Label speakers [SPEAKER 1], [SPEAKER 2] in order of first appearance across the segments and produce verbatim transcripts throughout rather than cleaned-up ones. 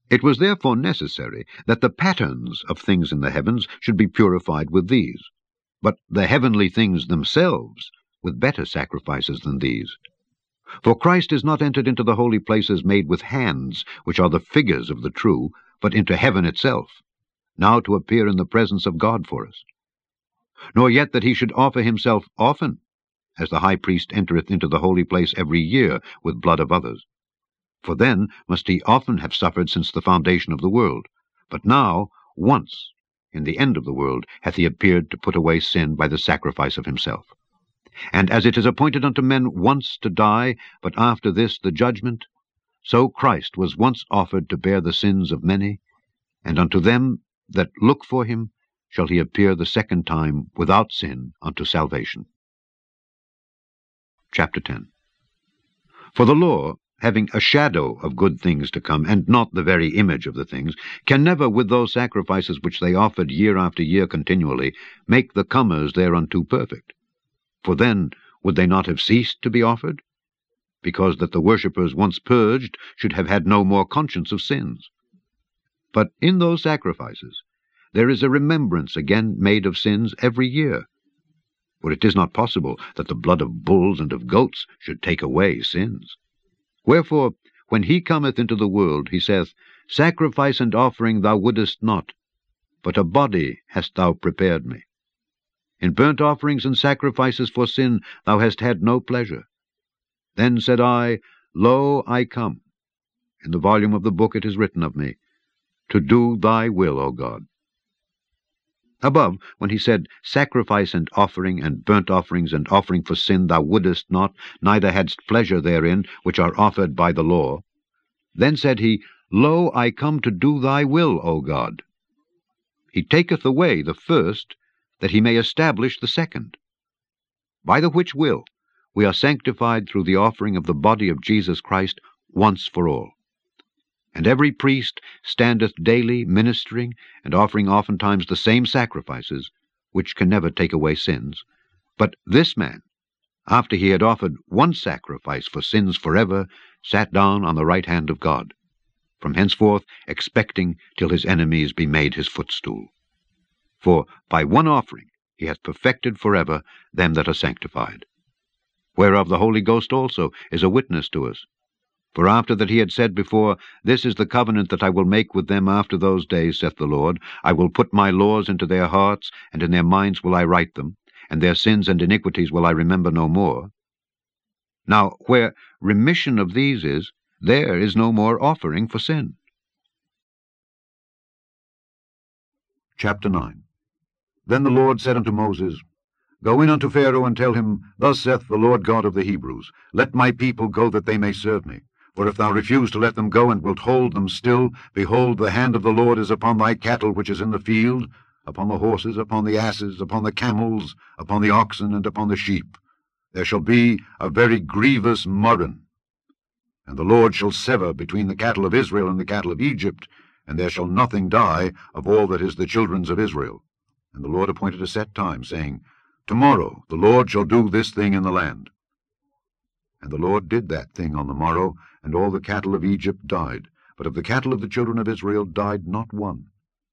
[SPEAKER 1] It was therefore necessary that the patterns of things in the heavens should be purified with these, but the heavenly things themselves with better sacrifices than these. For Christ is not entered into the holy places made with hands, which are the figures of the true, but into heaven itself, now to appear in the presence of God for us. Nor yet that he should offer himself often, as the high priest entereth into the holy place every year with blood of others. For then must he often have suffered since the foundation of the world. But now, once, in the end of the world, hath he appeared to put away sin by the sacrifice of himself. And as it is appointed unto men once to die, but after this the judgment, so Christ was once offered to bear the sins of many, and unto them that look for him shall he appear the second time without sin unto salvation. Chapter ten. For the law, having a shadow of good things to come, and not the very image of the things, can never, with those sacrifices which they offered year after year continually, make the comers thereunto perfect. For then would they not have ceased to be offered? Because that the worshippers once purged should have had no more conscience of sins. But in those sacrifices there is a remembrance again made of sins every year. For it is not possible that the blood of bulls and of goats should take away sins. Wherefore, when he cometh into the world, he saith, Sacrifice and offering thou wouldest not, but a body hast thou prepared me. In burnt offerings and sacrifices for sin thou hast had no pleasure. Then said I, Lo, I come. In the volume of the book it is written of me, to do thy will, O God. Above, when he said, Sacrifice and offering, and burnt offerings, and offering for sin thou wouldest not, neither hadst pleasure therein, which are offered by the law. Then said he, Lo, I come to do thy will, O God. He taketh away the first, that he may establish the second. By the which will we are sanctified through the offering of the body of Jesus Christ once for all. And every priest standeth daily ministering, and offering oftentimes the same sacrifices, which can never take away sins. But this man, after he had offered one sacrifice for sins forever, sat down on the right hand of God, from henceforth expecting till his enemies be made his footstool. For by one offering he hath perfected forever them that are sanctified. Whereof the Holy Ghost also is a witness to us. For after that he had said before, This is the covenant that I will make with them after those days, saith the Lord, I will put my laws into their hearts, and in their minds will I write them, and their sins and iniquities will I remember no more. Now where remission of these is, there is no more offering for sin. Chapter nine. Then the Lord said unto Moses, Go in unto Pharaoh, and tell him, Thus saith the Lord God of the Hebrews, Let my people go, that they may serve me. For if thou refuse to let them go, and wilt hold them still, behold, the hand of the Lord is upon thy cattle which is in the field, upon the horses, upon the asses, upon the camels, upon the oxen, and upon the sheep. There shall be a very grievous murrain. And the Lord shall sever between the cattle of Israel and the cattle of Egypt, and there shall nothing die of all that is the children's of Israel. And the Lord appointed a set time, saying, Tomorrow the Lord shall do this thing in the land. And the Lord did that thing on the morrow, and all the cattle of Egypt died, but of the cattle of the children of Israel died not one.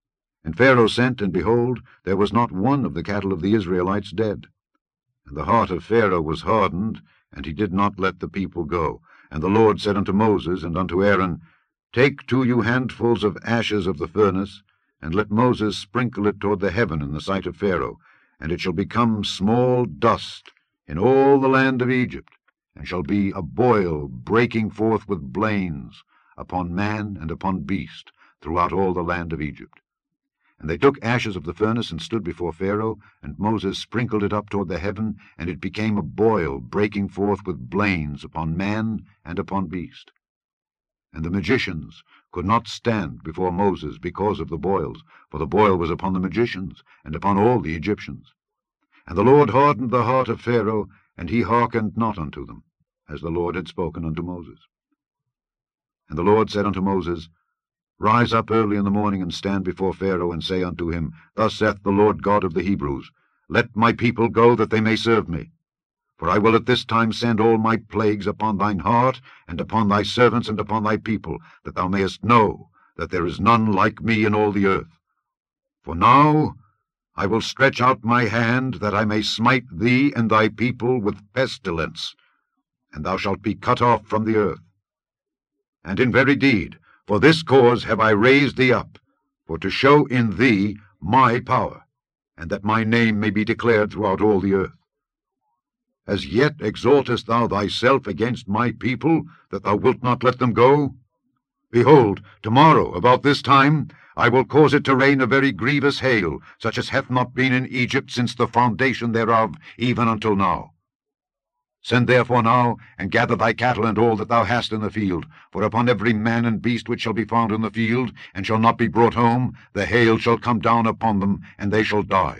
[SPEAKER 1] And Pharaoh sent, and behold, there was not one of the cattle of the Israelites dead. And the heart of Pharaoh was hardened, and he did not let the people go. And the Lord said unto Moses and unto Aaron, Take to you handfuls of ashes of the furnace, and let Moses sprinkle it toward the heaven in the sight of Pharaoh, and it shall become small dust in all the land of Egypt, and shall be a boil breaking forth with blains upon man and upon beast throughout all the land of Egypt. And they took ashes of the furnace, and stood before Pharaoh, and Moses sprinkled it up toward the heaven, and it became a boil breaking forth with blains upon man and upon beast. And the magicians could not stand before Moses because of the boils, for the boil was upon the magicians, and upon all the Egyptians. And the Lord hardened the heart of Pharaoh, and he hearkened not unto them, as the Lord had spoken unto Moses. And the Lord said unto Moses, Rise up early in the morning, and stand before Pharaoh, and say unto him, Thus saith the Lord God of the Hebrews, Let my people go, that they may serve me. For I will at this time send all my plagues upon thine heart, and upon thy servants, and upon thy people, that thou mayest know
[SPEAKER 2] that there is none like me in all the earth. For now I will stretch out my hand, that I may smite thee and thy people with pestilence, and thou shalt be cut off from the earth. And in very deed, for this cause have I raised thee up, for to show in thee my power, and that my name may be declared throughout all the earth. As yet exaltest thou thyself against my people, that thou wilt not let them go? Behold, tomorrow, about this time, I will cause it to rain a very grievous hail, such as hath not been in Egypt since the foundation thereof, even until now. Send therefore now, and gather thy cattle and all that thou hast in the field, for upon every man and beast which shall be found in the field, and shall not be brought home, the hail shall come down upon them, and they shall die.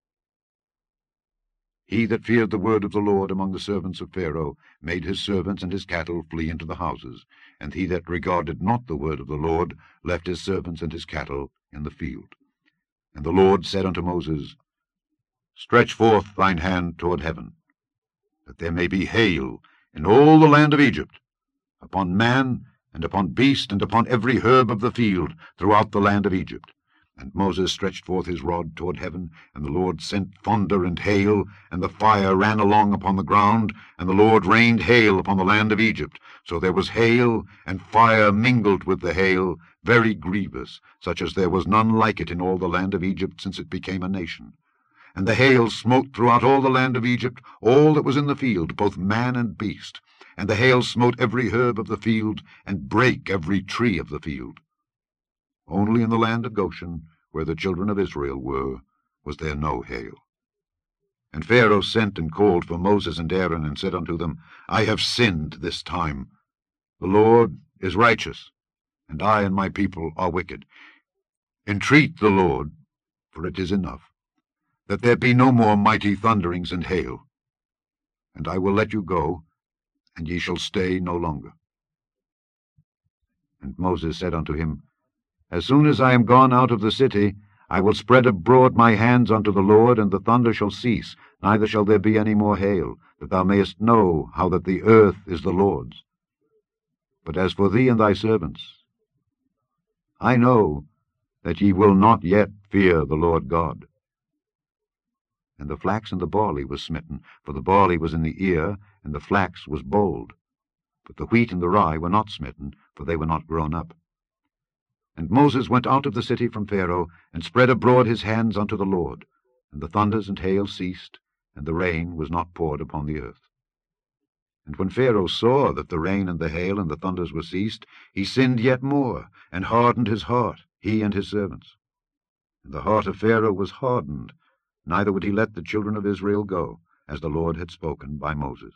[SPEAKER 2] He that feared the word of the Lord among the servants of Pharaoh made his servants and his cattle flee into the houses, and he that regarded not the word of the Lord left his servants and his cattle in the field. And the Lord said unto Moses, Stretch forth thine hand toward heaven, that there may be hail in all the land of Egypt, upon man, and upon beast, and upon every herb of the field, throughout the land of Egypt. And Moses stretched forth his rod toward heaven, and the Lord sent thunder and hail, and the fire ran along upon the ground, and the Lord rained hail upon the land of Egypt. So there was hail, and fire mingled with the hail, very grievous, such as there was none like it in all the land of Egypt since it became a nation. And the hail smote throughout all the land of Egypt all that was in the field, both man and beast. And the hail smote every herb of the field, and brake every tree of the field. Only in the land of Goshen, where the children of Israel were, was there no hail. And Pharaoh sent and called for Moses and Aaron, and said unto them, I have sinned this time. The Lord is righteous, and I and my people are wicked. Entreat the Lord, for it is enough, that there be no more mighty thunderings and hail. And I will let you go, and ye shall stay no longer. And Moses said unto him, As soon as I am gone out of the city, I will spread abroad my hands unto the Lord, and the thunder shall cease, neither shall there be any more hail, that thou mayest know how that the earth is the Lord's. But as for thee and thy servants, I know that ye will not yet fear the Lord God. And the flax and the barley was smitten, for the barley was in the ear, and the flax was bold. But the wheat and the rye were not smitten, for they were not grown up. And Moses went out of the city from Pharaoh, and spread abroad his hands unto the Lord. And the thunders and hail ceased, and the rain was not poured upon the earth. And when Pharaoh saw that the rain and the hail and the thunders were ceased, he sinned yet more, and hardened his heart, he and his servants. And the heart of Pharaoh was hardened, neither would he let the children of Israel go, as the Lord had spoken by Moses.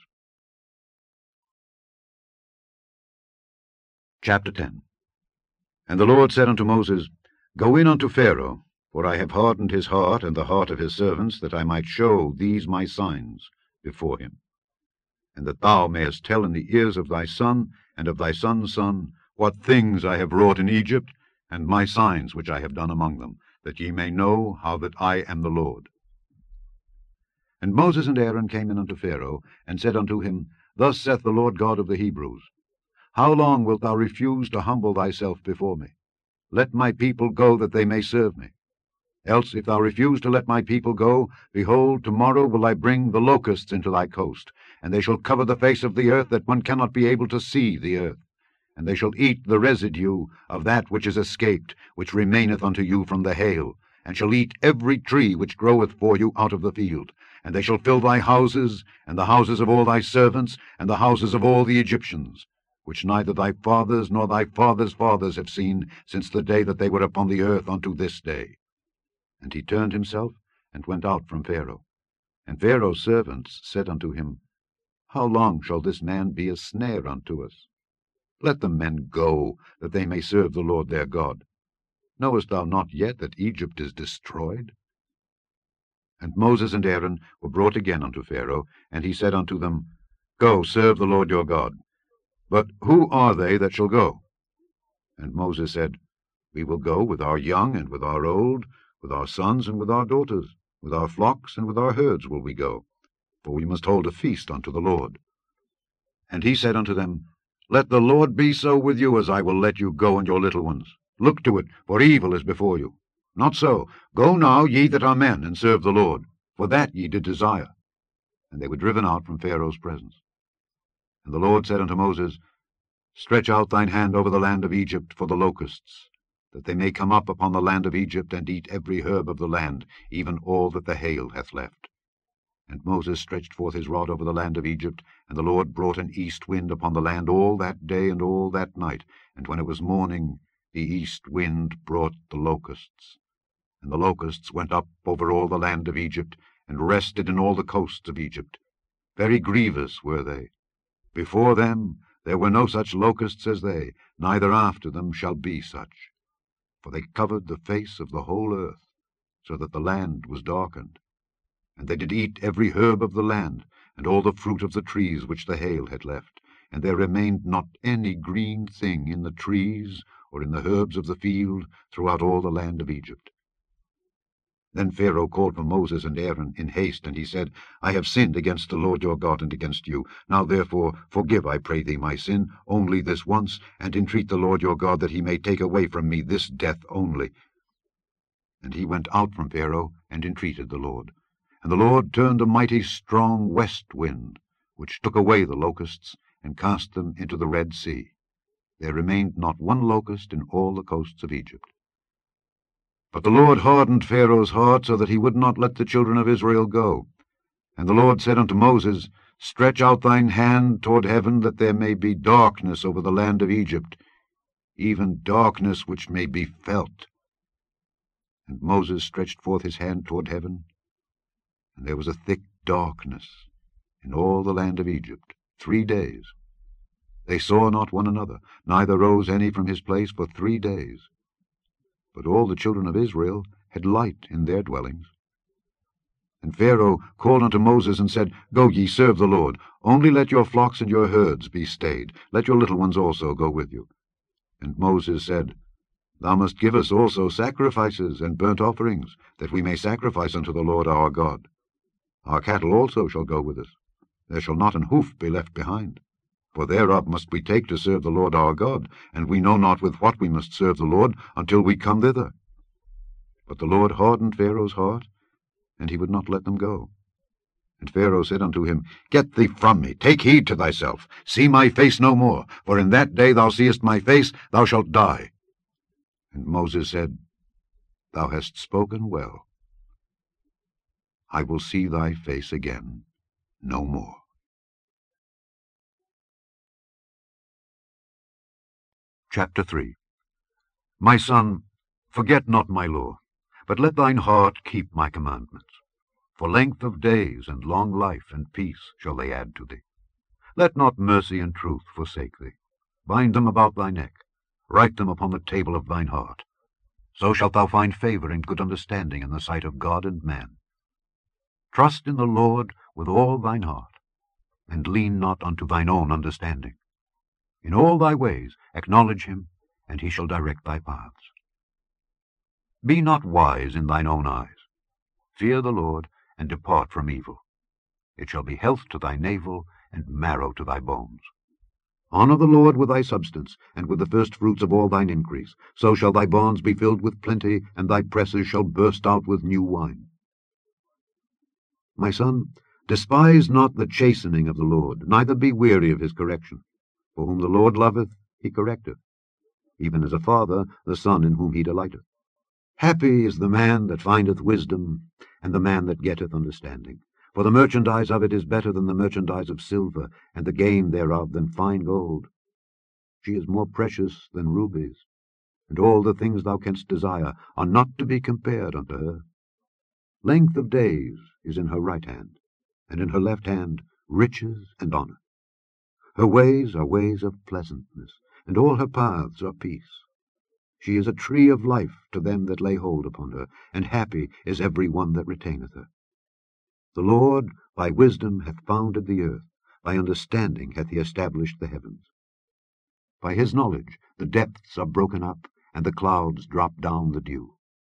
[SPEAKER 2] Chapter ten. And the Lord said unto Moses, Go in unto Pharaoh, for I have hardened his heart and the heart of his servants, that I might show these my signs before him, and that thou mayest tell in the ears of thy son and of thy son's son what things I have wrought in Egypt, and my signs which I have done among them, that ye may know how that I am the Lord. And Moses and Aaron came in unto Pharaoh, and said unto him, Thus saith the Lord God of the Hebrews, How long wilt thou refuse to humble thyself before me? Let my people go, that they may serve me. Else, if thou refuse to let my people go, behold, tomorrow will I bring the locusts into thy coast, and they shall cover the face of the earth, that one cannot be able to see the earth. And they shall eat the residue of that which is escaped, which remaineth unto you from the hail, and shall eat every tree which groweth for you out of the field. And they shall fill thy houses, and the houses of all thy servants, and the houses of all the Egyptians, which neither thy fathers nor thy fathers' fathers have seen, since the day that they were upon the earth unto this day. And he turned himself, and went out from Pharaoh. And Pharaoh's servants said unto him, How long shall this man be a snare unto us? Let the men go, that they may serve the Lord their God. Knowest thou not yet that Egypt is destroyed? And Moses and Aaron were brought again unto Pharaoh, and he said unto them, Go, serve the Lord your God. But who are they that shall go? And Moses said, We will go with our young and with our old, with our sons and with our daughters, with our flocks and with our herds will we go, for we must hold a feast unto the Lord. And he said unto them, Let the Lord be so with you, as I will let you go and your little ones. Look to it, for evil is before you. Not so. Go now, ye that are men, and serve the Lord, for that ye did desire. And they were driven out from Pharaoh's presence. And the Lord said unto Moses, Stretch out thine hand over the land of Egypt for the locusts, that they may come up upon the land of Egypt, and eat every herb of the land, even all that the hail hath left. And Moses stretched forth his rod over the land of Egypt, and the Lord brought an east wind upon the land all that day and all that night. And when it was morning, the east wind brought the locusts. And the locusts went up over all the land of Egypt, and rested in all the coasts of Egypt. Very grievous were they. Before them there were no such locusts as they, neither after them shall be such. For they covered the face of the whole earth, so that the land was darkened. And they did eat every herb of the land, and all the fruit of the trees which the hail had left. And there remained not any green thing in the trees, or in the herbs of the field, throughout all the land of Egypt. Then Pharaoh called for Moses and Aaron in haste, and he said, I have sinned against the Lord your God and against you. Now therefore forgive, I pray thee, my sin, only this once, and entreat the Lord your God that he may take away from me this death only. And he went out from Pharaoh, and entreated the Lord. And the Lord turned a mighty strong west wind, which took away the locusts, and cast them into the Red Sea. There remained not one locust in all the coasts of Egypt. But the Lord hardened Pharaoh's heart, so that he would not let the children of Israel go. And the Lord said unto Moses, Stretch out thine hand toward heaven, that there may be darkness over the land of Egypt, even darkness which may be felt. And Moses stretched forth his hand toward heaven, and there was a thick darkness in all the land of Egypt three days. They saw not one another, neither rose any from his place for three days. But all the children of Israel had light in their dwellings. And Pharaoh called unto Moses, and said, Go ye, serve the Lord. Only let your flocks and your herds be stayed. Let your little ones also go with you. And Moses said, Thou must give us also sacrifices and burnt offerings, that we may sacrifice unto the Lord our God. Our cattle also shall go with us. There shall not an hoof be left behind. For thereof must we take to serve the Lord our God, and we know not with what we must serve the Lord until we come thither. But the Lord hardened Pharaoh's heart, and he would not let them go. And Pharaoh said unto him, Get thee from me, take heed to thyself, see my face no more, for in that day thou seest my face, thou shalt die. And Moses said, Thou hast spoken well. I will see thy face again no more. Chapter three. My son, forget not my law, but let thine heart keep my commandments. For length of days and long life and peace shall they add to thee. Let not mercy and truth forsake thee. Bind them about thy neck, write them upon the table of thine heart. So shalt thou find favor and good understanding in the sight of God and man. Trust in the Lord with all thine heart, and lean not unto thine own understanding. In all thy ways acknowledge him, and he shall direct thy paths. Be not wise in thine own eyes. Fear the Lord, and depart from evil. It shall be health to thy navel, and marrow to thy bones. Honor the Lord with thy substance, and with the firstfruits of all thine increase. So shall thy barns be filled with plenty, and thy presses shall burst out with new wine. My son, despise not the chastening of the Lord, neither be weary of his correction. For whom the Lord loveth, he correcteth, even as a father the son in whom he delighteth. Happy is the man that findeth wisdom, and the man that getteth understanding. For the merchandise of it is better than the merchandise of silver, and the gain thereof than fine gold. She is more precious than rubies, and all the things thou canst desire are not to be compared unto her. Length of days is in her right hand, and in her left hand riches and honour. Her ways are ways of pleasantness, and all her paths are peace. She is a tree of life to them that lay hold upon her, and happy is every one that retaineth her. The Lord by wisdom hath founded the earth, by understanding hath he established the heavens. By his knowledge the depths are broken up, and the clouds drop down the dew.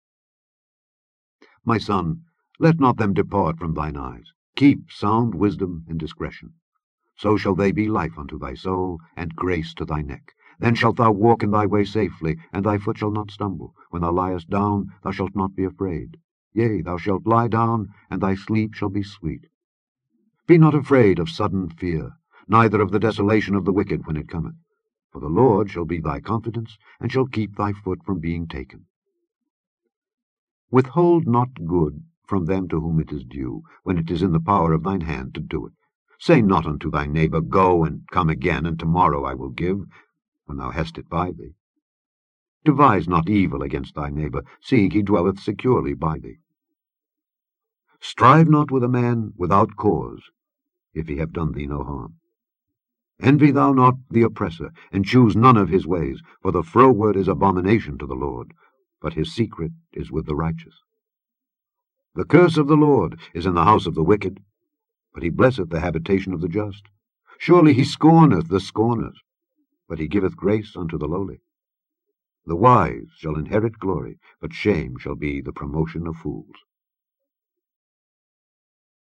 [SPEAKER 2] My son, let not them depart from thine eyes. Keep sound wisdom and discretion. So shall they be life unto thy soul, and grace to thy neck.
[SPEAKER 3] Then shalt thou walk in thy way safely, and thy foot shall not stumble. When thou liest down, thou shalt not be afraid. Yea, thou shalt lie down, and thy sleep shall be sweet. Be not afraid of sudden fear, neither of the desolation of the wicked when it cometh. For the Lord shall be thy confidence, and shall keep thy foot from being taken. Withhold not good from them to whom it is due, when it is in the power of thine hand to do it. Say not unto thy neighbour, Go, and come again, and tomorrow I will give, when thou hast it by thee. Devise not evil against thy neighbour, seeing he dwelleth securely by thee. Strive not with a man without cause, if he have done thee no harm. Envy thou not the oppressor, and choose none of his ways, for the froward is abomination to the Lord, but his secret is with the righteous. The curse of the Lord is in the house of the wicked, but he blesseth the habitation of the just. Surely he scorneth the scorners, but he giveth grace unto the lowly. The wise shall inherit glory, but shame shall be the promotion of fools.